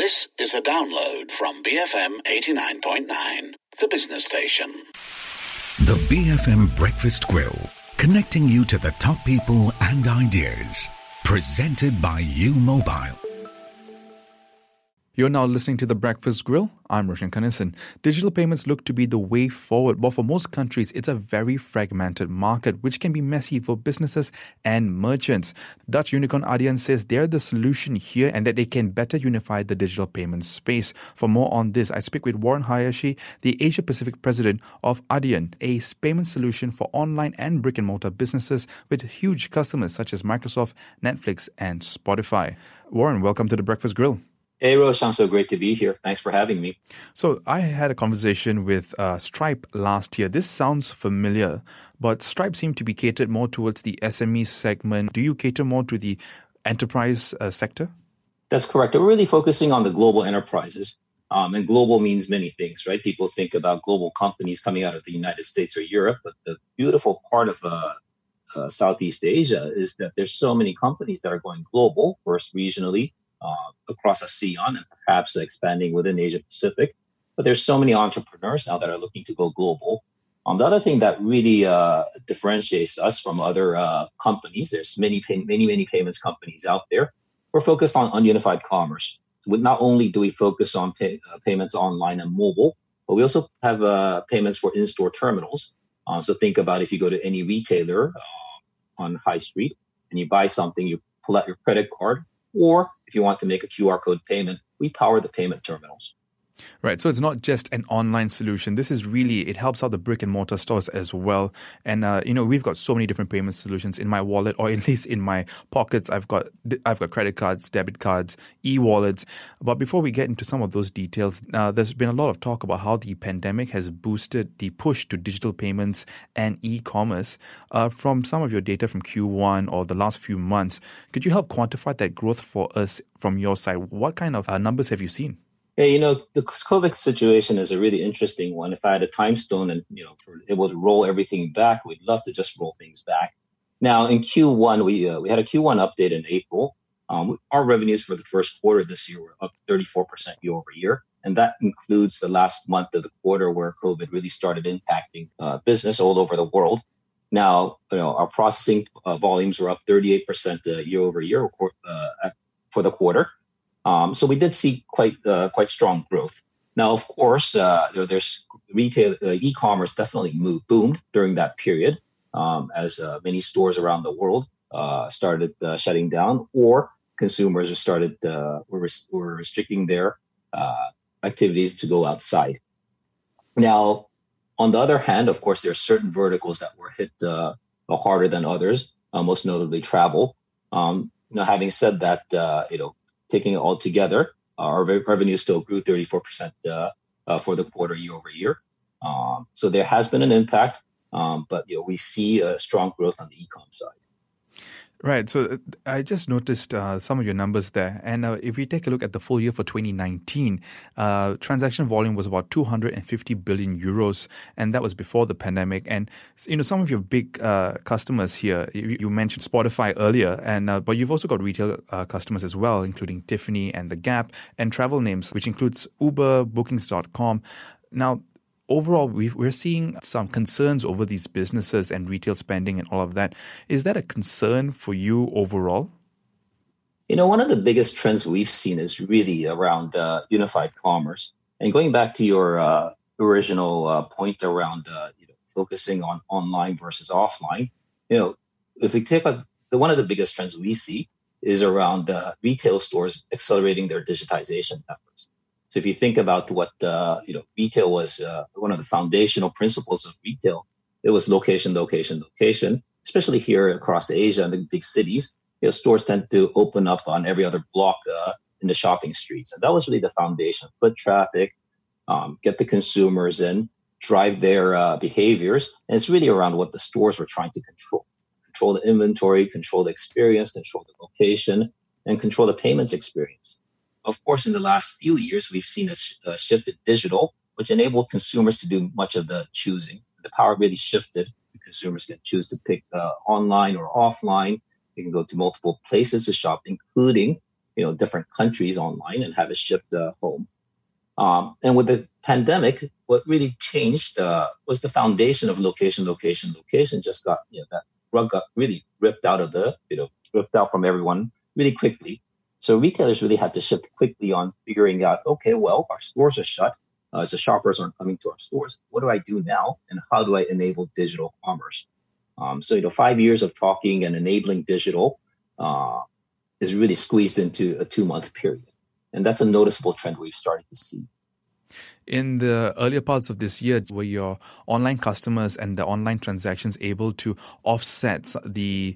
This is a download from BFM 89.9, the business station. The BFM Breakfast Grill, connecting you to the top people and ideas. Presented by U Mobile. You're now listening to The Breakfast Grill. I'm Roshan Kanesan. Digital payments look to be the way forward, but for most countries, it's a very fragmented market, which can be messy for businesses and merchants. Dutch unicorn Adyen says they're the solution here and that they can better unify the digital payment space. For more on this, I speak with Warren Hayashi, the Asia Pacific president of Adyen, a payment solution for online and brick-and-mortar businesses with huge customers such as Microsoft, Netflix, and Spotify. Warren, welcome to The Breakfast Grill. Hey, Roshan, so great to be here. Thanks for having me. So I had a conversation with Stripe last year. This sounds familiar, but Stripe seemed to be catered more towards the SME segment. Do you cater more to the enterprise sector? That's correct. We're really focusing on the global enterprises. And global means many things, right? People think about global companies coming out of the United States or Europe, but the beautiful part of Southeast Asia is that there's so many companies that are going global, first regionally, across ASEAN and perhaps expanding within Asia Pacific. But there's so many entrepreneurs now that are looking to go global. The other thing that really differentiates us from other companies, there's many payments companies out there. We're focused on unified commerce. Not only do we focus on payments online and mobile, but we also have payments for in-store terminals. So think about if you go to any retailer on High Street and you buy something, you pull out your credit card, or if you want to make a QR code payment, we power the payment terminals. Right. So it's not just an online solution. This is really, it helps out the brick and mortar stores as well. And, we've got so many different payment solutions in my wallet, or at least in my pockets. I've got credit cards, debit cards, e-wallets. But before we get into some of those details, there's been a lot of talk about how the pandemic has boosted the push to digital payments and e-commerce. From some of your data from Q1 or the last few months, could you help quantify that growth for us from your side? What kind of numbers have you seen? Yeah, the COVID situation is a really interesting one. If I had a time stone and, for able to roll everything back, we'd love to just roll things back. Now, in Q1, we had a Q1 update in April. Our revenues for the first quarter this year were up 34% year over year. And that includes the last month of the quarter where COVID really started impacting business all over the world. Now, our processing volumes were up 38% year over year for the quarter. So we did see quite strong growth. Now, of course, there's retail e-commerce definitely boomed during that period as many stores around the world started shutting down, or consumers were restricting their activities to go outside. Now, on the other hand, of course, there are certain verticals that were hit harder than others, most notably travel. Having said that, taking it all together, our revenue still grew 34% for the quarter year over year. So there has been an impact, but we see a strong growth on the e-com side. Right. So I just noticed some of your numbers there. And if we take a look at the full year for 2019, transaction volume was about 250 billion euros. And that was before the pandemic. And, some of your big customers here, you mentioned Spotify earlier, and but you've also got retail customers as well, including Tiffany and The Gap, and travel names, which includes Uber, Bookings.com. Now, overall, we're seeing some concerns over these businesses and retail spending and all of that. Is that a concern for you overall? One of the biggest trends we've seen is really around unified commerce. And going back to your original point around focusing on online versus offline, if we take one of the biggest trends we see is around retail stores accelerating their digitization efforts. So if you think about what retail was, one of the foundational principles of retail, it was location, especially here across Asia and the big cities. Stores tend to open up on every other block in the shopping streets. And that was really the foundation. Foot traffic, get the consumers in, drive their behaviors. And it's really around what the stores were trying to control. Control the inventory, control the experience, control the location, and control the payments experience. Of course, in the last few years, we've seen a shift to digital, which enabled consumers to do much of the choosing. The power really shifted. Consumers can choose to pick online or offline. They can go to multiple places to shop, including different countries online and have it shipped home. And with the pandemic, what really changed was the foundation of location. Just got, that rug got really ripped out from everyone really quickly. So retailers really had to shift quickly on figuring out, okay, well, our stores are shut. So shoppers aren't coming to our stores. What do I do now? And how do I enable digital commerce? So 5 years of talking and enabling digital is really squeezed into a 2-month period. And that's a noticeable trend we've started to see. In the earlier parts of this year, were your online customers and the online transactions able to offset the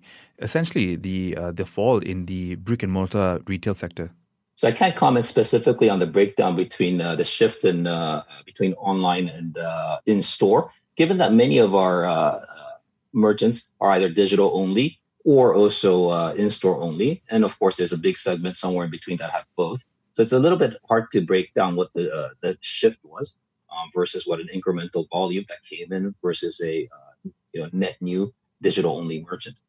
fall in the brick and mortar retail sector? So I can't comment specifically on the breakdown between the shift in between online and in store, given that many of our merchants are either digital only or also in store only, and of course there's a big segment somewhere in between that have both. So it's a little bit hard to break down what the shift was versus what an incremental volume that came in versus a net new digital only merchant.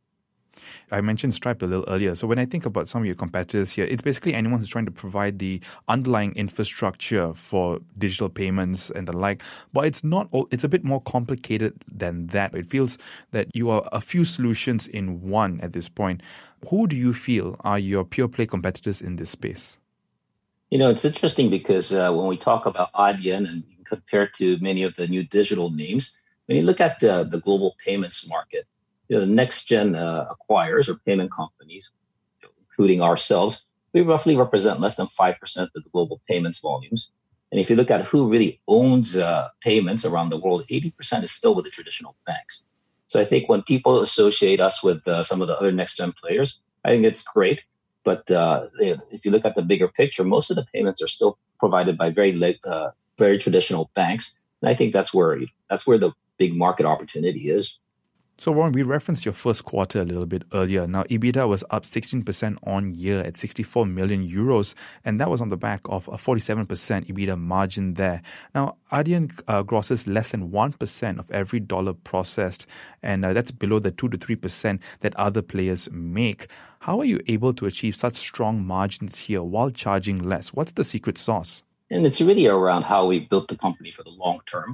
I mentioned Stripe a little earlier. So when I think about some of your competitors here, it's basically anyone who's trying to provide the underlying infrastructure for digital payments and the like. But it's a bit more complicated than that. It feels that you are a few solutions in one at this point. Who do you feel are your pure play competitors in this space? It's interesting because when we talk about Adyen and compared to many of the new digital names, when you look at the global payments market, the next-gen acquirers or payment companies, including ourselves, we roughly represent less than 5% of the global payments volumes. And if you look at who really owns payments around the world, 80% is still with the traditional banks. So I think when people associate us with some of the other next-gen players, I think it's great. But if you look at the bigger picture, most of the payments are still provided by very traditional banks. And I think that's where the big market opportunity is. So Warren, we referenced your first quarter a little bit earlier. Now, EBITDA was up 16% on year at 64 million euros, and that was on the back of a 47% EBITDA margin there. Now, Adyen grosses less than 1% of every dollar processed, and that's below the 2 to 3% that other players make. How are you able to achieve such strong margins here while charging less? What's the secret sauce? And it's really around how we built the company for the long term.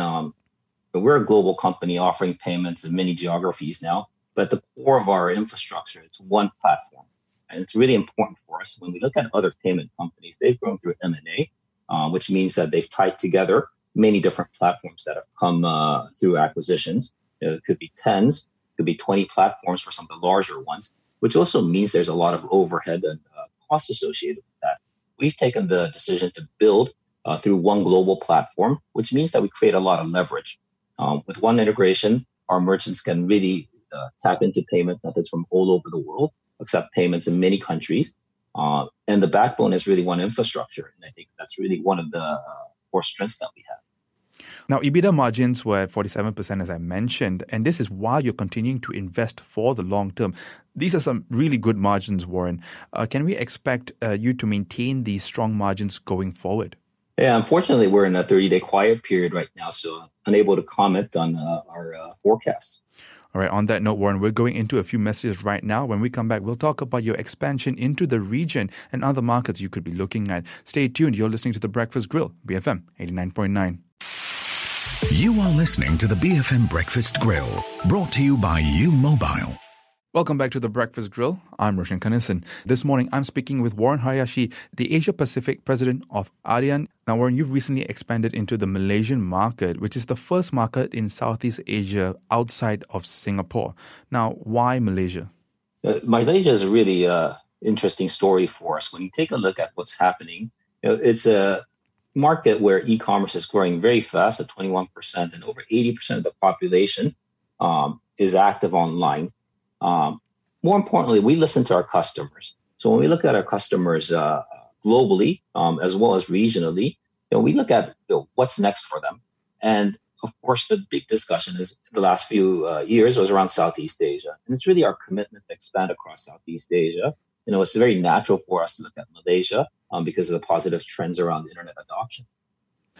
We're a global company offering payments in many geographies now, but at the core of our infrastructure, it's one platform. And it's really important for us. When we look at other payment companies, they've grown through M&A, which means that they've tied together many different platforms that have come through acquisitions. It could be tens, it could be 20 platforms for some of the larger ones, which also means there's a lot of overhead and costs associated with that. We've taken the decision to build through one global platform, which means that we create a lot of leverage. With one integration, our merchants can really tap into payment methods from all over the world, accept payments in many countries. And the backbone is really one infrastructure. And I think that's really one of the core strengths that we have. Now, EBITDA margins were at 47%, as I mentioned, and this is while you're continuing to invest for the long term. These are some really good margins, Warren. Can we expect you to maintain these strong margins going forward? Yeah, unfortunately, we're in a 30-day quiet period right now, so unable to comment on our forecast. All right, on that note, Warren, we're going into a few messages right now. When we come back, we'll talk about your expansion into the region and other markets you could be looking at. Stay tuned. You're listening to The Breakfast Grill, BFM 89.9. You are listening to the BFM Breakfast Grill, brought to you by U Mobile. Welcome back to The Breakfast Grill. I'm Roshan Kanesan. This morning, I'm speaking with Warren Hayashi, the Asia-Pacific president of Adyen. Now, Warren, you've recently expanded into the Malaysian market, which is the first market in Southeast Asia outside of Singapore. Now, why Malaysia? Malaysia is a really interesting story for us. When you take a look at what's happening, it's a market where e-commerce is growing very fast at 21%, and over 80% of the population is active online. More importantly, we listen to our customers. So when we look at our customers globally, as well as regionally, we look at what's next for them. And of course, the big discussion is the last few years was around Southeast Asia. And it's really our commitment to expand across Southeast Asia. It's very natural for us to look at Malaysia because of the positive trends around internet adoption.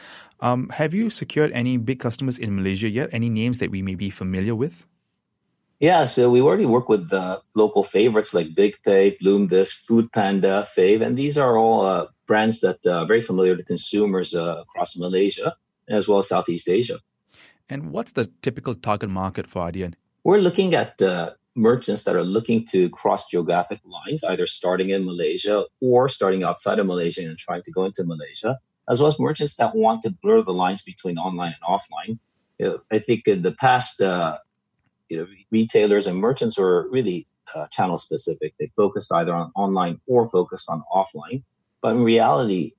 Have you secured any big customers in Malaysia yet? Any names that we may be familiar with? Yeah, so we already work with local favorites like BigPay, Bloomdisc, Foodpanda, Fave, and these are all brands that are very familiar to consumers across Malaysia as well as Southeast Asia. And what's the typical target market for Adyen? We're looking at merchants that are looking to cross geographic lines, either starting in Malaysia or starting outside of Malaysia and trying to go into Malaysia, as well as merchants that want to blur the lines between online and offline. I think in the past, retailers and merchants were really channel specific. They focused either on online or focused on offline. But in reality,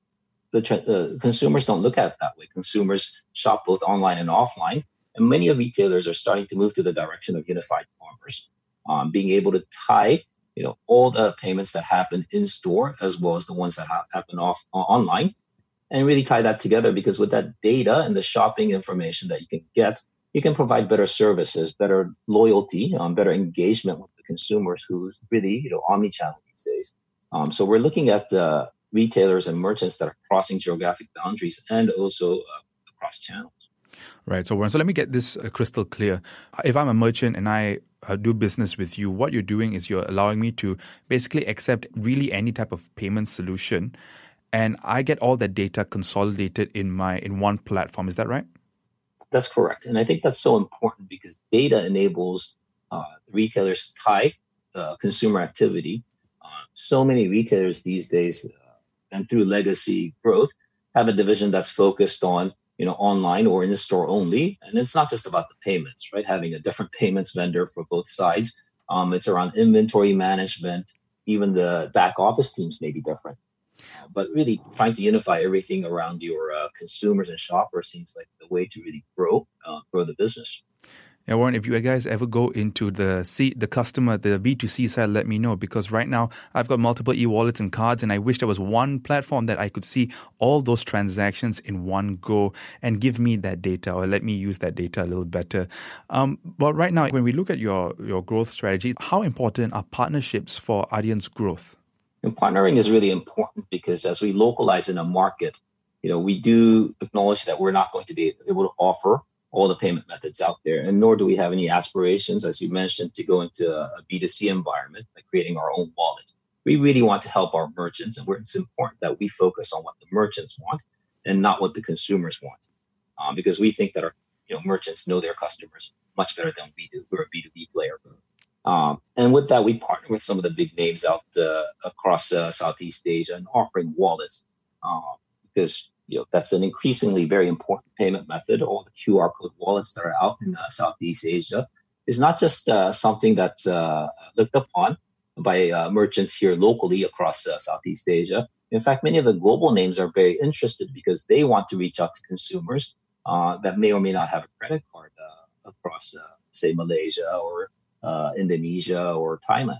the consumers don't look at it that way. Consumers shop both online and offline. And many of retailers are starting to move to the direction of unified commerce, being able to tie all the payments that happen in store as well as the ones that happen online, and really tie that together, because with that data and the shopping information that you can get, you can provide better services, better loyalty, better engagement with the consumers who's really omni-channel these days. So we're looking at retailers and merchants that are crossing geographic boundaries and also across channels. Right. So let me get this crystal clear. If I'm a merchant and I do business with you, what you're doing is you're allowing me to basically accept really any type of payment solution, and I get all that data consolidated in one platform. Is that right? That's correct. And I think that's so important because data enables retailers to tie consumer activity. So many retailers these days, and through legacy growth, have a division that's focused on online or in store only. And it's not just about the payments, right? Having a different payments vendor for both sides. It's around inventory management. Even the back office teams may be different. But really trying to unify everything around your consumers and shoppers seems like the way to really grow the business. Yeah, Warren, if you guys ever go into the customer, the B2C side, let me know, because right now I've got multiple e-wallets and cards, and I wish there was one platform that I could see all those transactions in one go and give me that data, or let me use that data a little better. But right now, when we look at your growth strategy, how important are partnerships for Adyen's growth? And partnering is really important because as we localize in a market, we do acknowledge that we're not going to be able to offer all the payment methods out there, and nor do we have any aspirations, as you mentioned, to go into a B2C environment, like creating our own wallet. We really want to help our merchants, and it's important that we focus on what the merchants want and not what the consumers want, because we think that our merchants know their customers much better than we do. We're a B2B player. And with that, we partner with some of the big names out across Southeast Asia and offering wallets because that's an increasingly very important payment method. All the QR code wallets that are out in Southeast Asia is not just something that's looked upon by merchants here locally across Southeast Asia. In fact, many of the global names are very interested because they want to reach out to consumers that may or may not have a credit card across, say, Malaysia or Indonesia or Thailand.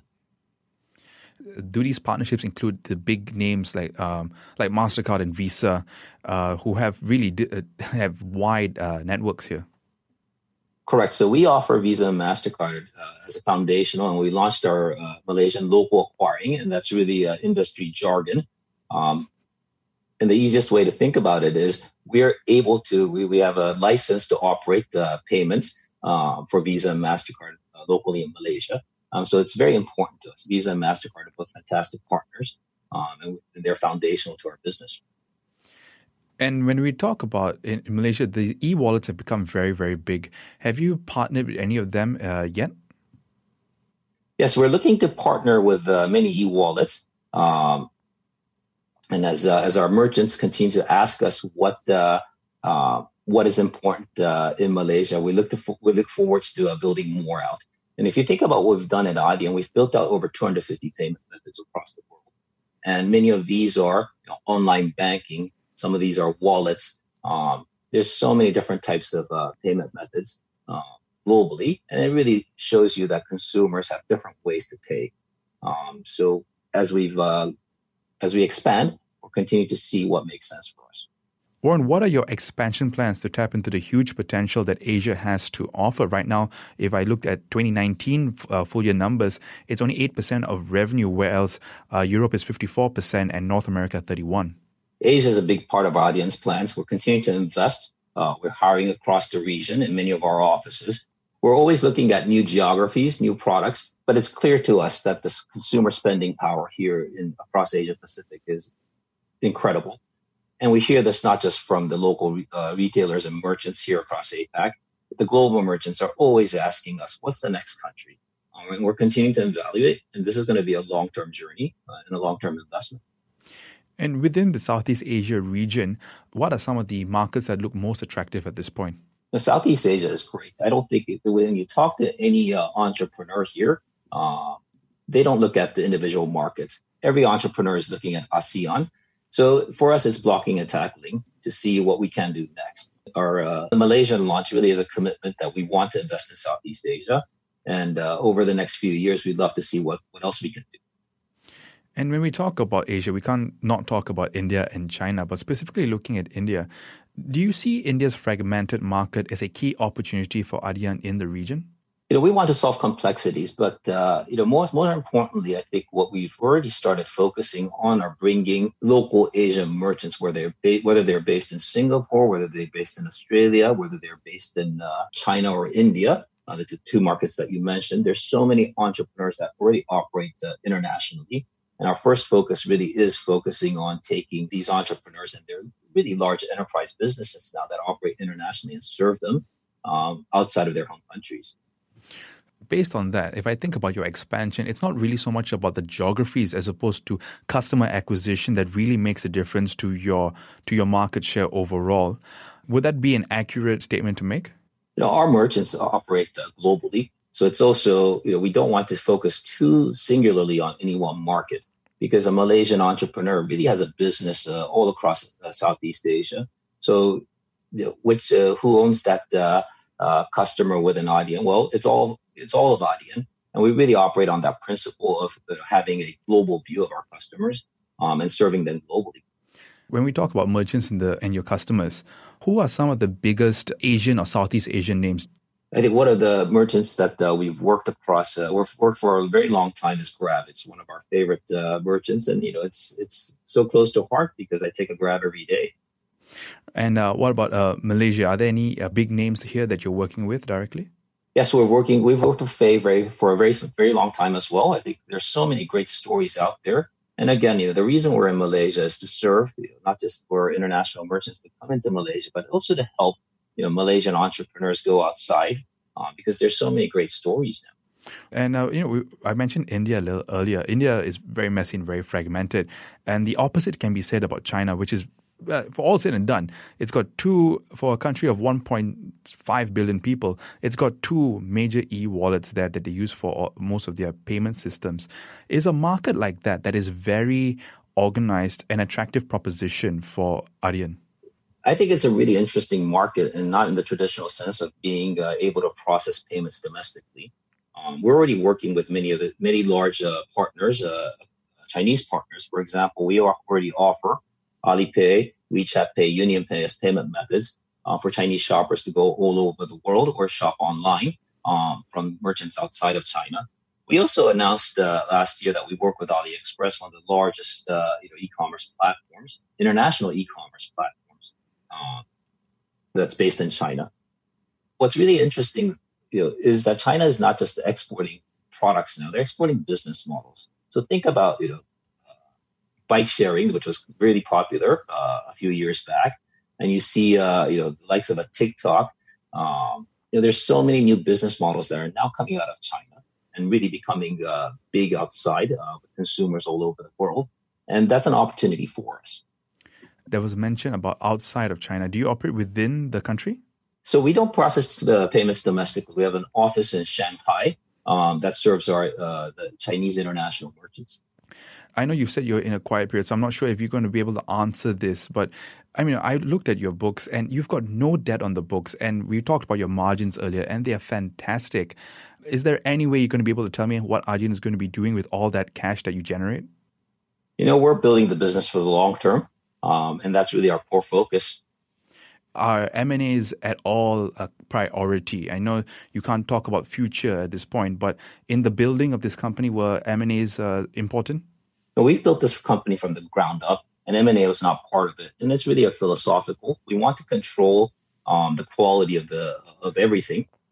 Do these partnerships include the big names like MasterCard and Visa, who have really have wide networks here? Correct. So we offer Visa and MasterCard as a foundational, and we launched our Malaysian local acquiring, and that's really industry jargon. And the easiest way to think about it is we're able to, we have a license to operate payments for Visa and MasterCard locally in Malaysia. So it's very important to us. Visa and MasterCard are both fantastic partners, and they're foundational to our business. And when we talk about in Malaysia, the e-wallets have become very, very big. Have you partnered with any of them yet? Yes, we're looking to partner with many e-wallets. And as our merchants continue to ask us what is important in Malaysia, we look forward to building more out. And if you think about what we've done at Adyen, we've built out over 250 payment methods across the world. And many of these are online banking. Some of these are wallets. There's so many different types of payment methods globally. And it really shows you that consumers have different ways to pay. So as we expand, we'll continue to see what makes sense for us. Warren, what are your expansion plans to tap into the huge potential that Asia has to offer? Right now, if I looked at 2019 full year numbers, it's only 8% of revenue, whereas Europe is 54% and North America 31%. Asia is a big part of Adyen's plans. We're continuing to invest. We're hiring across the region in many of our offices. We're always looking at new geographies, new products, but it's clear to us that the consumer spending power here across Asia Pacific is incredible. And we hear this not just from the local retailers and merchants here across APAC, but the global merchants are always asking us, what's the next country? And we're continuing to evaluate, and this is going to be a long-term journey and a long-term investment. And within the Southeast Asia region, what are some of the markets that look most attractive at this point? The Southeast Asia is great. I don't think when you talk to any entrepreneur here, they don't look at the individual markets. Every entrepreneur is looking at ASEAN. So for us, it's blocking and tackling to see what we can do next. Our Malaysian launch really is a commitment that we want to invest in Southeast Asia. And over the next few years, we'd love to see what else we can do. And when we talk about Asia, we can't not talk about India and China, but specifically looking at India, do you see India's fragmented market as a key opportunity for Adyen in the region? We want to solve complexities, but more importantly, I think what we've already started focusing on are bringing local Asian merchants, whether they're based in Singapore, whether they're based in Australia, whether they're based in China or India, the two markets that you mentioned. There's so many entrepreneurs that already operate internationally. And our first focus really is focusing on taking these entrepreneurs and their really large enterprise businesses now that operate internationally and serve them outside of their home countries. Based on that, if I think about your expansion, it's not really so much about the geographies as opposed to customer acquisition that really makes a difference to your market share overall. Would that be an accurate statement to make? Our merchants operate globally. So it's also, we don't want to focus too singularly on any one market, because a Malaysian entrepreneur really has a business all across Southeast Asia. So who owns that customer within Adyen? Well, it's all of Adyen. And we really operate on that principle of having a global view of our customers and serving them globally. When we talk about merchants and your customers, who are some of the biggest Asian or Southeast Asian names? I think one of the merchants that we've worked across, worked for a very long time is Grab. It's one of our favorite merchants, and it's so close to heart because I take a Grab every day. And what about Malaysia? Are there any big names here that you're working with directly? Yes, we've worked with Faye for a very, very long time as well. I think there's so many great stories out there. And again, the reason we're in Malaysia is to serve, not just for international merchants to come into Malaysia, but also to help Malaysian entrepreneurs go outside because there's so many great stories now. And, I mentioned India a little earlier. India is very messy and very fragmented. And the opposite can be said about China, which is, for all said and done, it's got for a country of 1.5 billion people, it's got two major e-wallets there that they use for most of their payment systems. Is a market like that is very organized an attractive proposition for Adyen? I think it's a really interesting market, and not in the traditional sense of being able to process payments domestically. We're already working with many large partners, Chinese partners. For example, we already offer Alipay, WeChat Pay, UnionPay as payment methods for Chinese shoppers to go all over the world or shop online from merchants outside of China. We also announced last year that we work with AliExpress, one of the largest e-commerce platforms, international e-commerce platforms. That's based in China. What's really interesting, is that China is not just exporting products now; they're exporting business models. So think about, bike sharing, which was really popular a few years back, and you see, the likes of a TikTok. There's so many new business models that are now coming out of China and really becoming big outside with consumers all over the world, and that's an opportunity for us. There was a mention about outside of China. Do you operate within the country? So we don't process the payments domestically. We have an office in Shanghai that serves the Chinese international merchants. I know you've said you're in a quiet period, so I'm not sure if you're going to be able to answer this. But I looked at your books and you've got no debt on the books. And we talked about your margins earlier and they are fantastic. Is there any way you're going to be able to tell me what Adyen is going to be doing with all that cash that you generate? We're building the business for the long term. And that's really our core focus. Are M&As at all a priority? I know you can't talk about future at this point, but in the building of this company, were M&As important? No, we've built this company from the ground up, and M&A was not part of it. And it's really a philosophical. We want to control the quality of everything.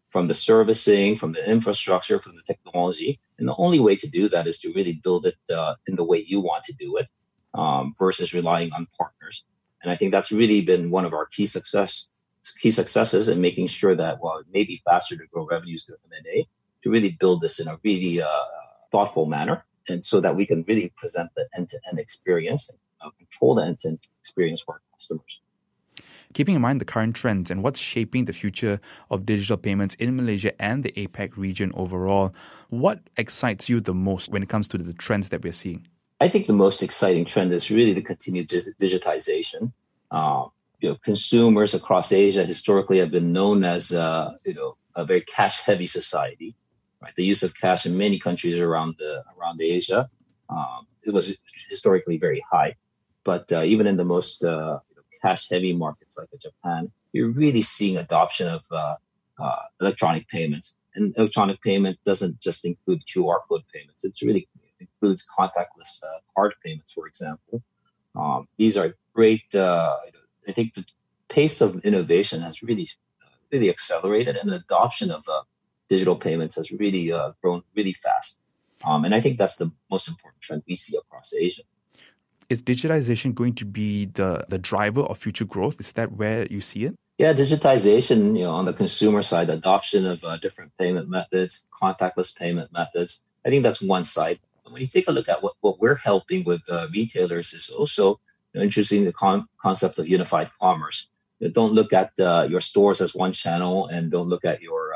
from the servicing, from the infrastructure, from the technology. And the only way to do that is to really build it in the way you want to do it versus relying on partners. And I think that's really been one of our key successes in making sure that, while it may be faster to grow revenues through M&A, to really build this in a really thoughtful manner, and so that we can really present the end-to-end experience and control the end-to-end experience for our customers. Keeping in mind the current trends and what's shaping the future of digital payments in Malaysia and the APAC region overall, what excites you the most when it comes to the trends that we're seeing? I think the most exciting trend is really the continued digitization. Consumers across Asia historically have been known as a very cash-heavy society. Right, the use of cash in many countries around Asia, it was historically very high. But even in the most cash-heavy markets like Japan, you're really seeing adoption of electronic payments. And electronic payment doesn't just include QR code payments. It really includes contactless card payments, for example. These are great. I think the pace of innovation has really accelerated, and the adoption of digital payments has really grown really fast. And I think that's the most important trend we see across Asia. Is digitization going to be the driver of future growth? Is that where you see it? Yeah, digitization, on the consumer side, the adoption of different payment methods, contactless payment methods. I think that's one side. And when you take a look at what we're helping with retailers is also introducing the concept of unified commerce. Don't look at your stores as one channel, and don't look at your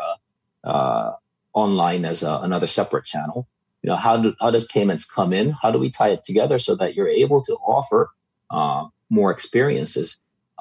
online as another separate channel. How does payments come in? How do we tie it together so that you're able to offer more experiences?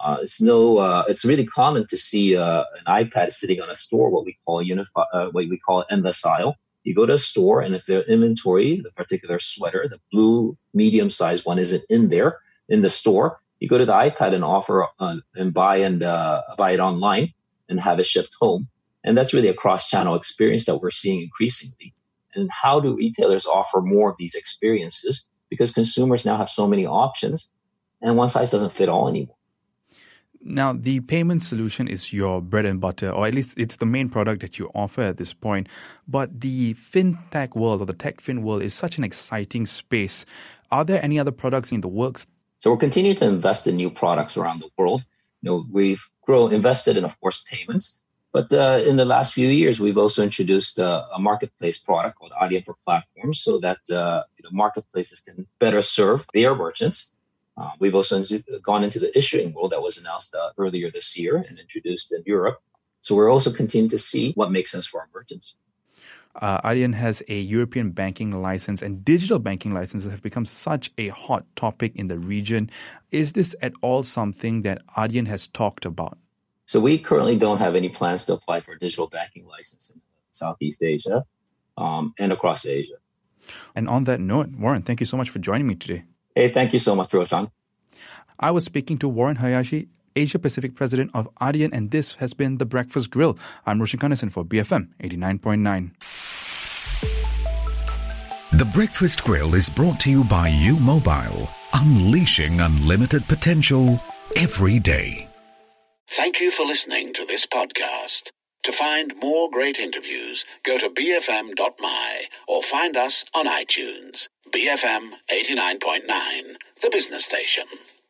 It's really common to see an iPad sitting on a store, what we call endless aisle. You go to a store, and if their inventory, the particular sweater, the blue medium sized one, isn't in there in the store, you go to the iPad and offer and buy it online and have it shipped home. And that's really a cross-channel experience that we're seeing increasingly. And how do retailers offer more of these experiences? Because consumers now have so many options, and one size doesn't fit all anymore. Now, the payment solution is your bread and butter, or at least it's the main product that you offer at this point. But the fintech world, or the TechFin world, is such an exciting space. Are there any other products in the works? So we're continuing to invest in new products around the world. We've invested in, of course, payments. But in the last few years, we've also introduced a marketplace product called Adyen for Platforms, so that marketplaces can better serve their merchants. We've also gone into the issuing world that was announced earlier this year and introduced in Europe. So we're also continuing to see what makes sense for our merchants. Adyen has a European banking license, and digital banking licenses have become such a hot topic in the region. Is this at all something that Adyen has talked about? So we currently don't have any plans to apply for a digital banking license in Southeast Asia and across Asia. And on that note, Warren, thank you so much for joining me today. Hey, thank you so much, Roshan. I was speaking to Warren Hayashi, Asia Pacific President of Adyen, and this has been The Breakfast Grill. I'm Roshan Kanesan for BFM 89.9. The Breakfast Grill is brought to you by U Mobile, unleashing unlimited potential every day. Thank you for listening to this podcast. To find more great interviews, go to bfm.my or find us on iTunes. BFM 89.9, the business station.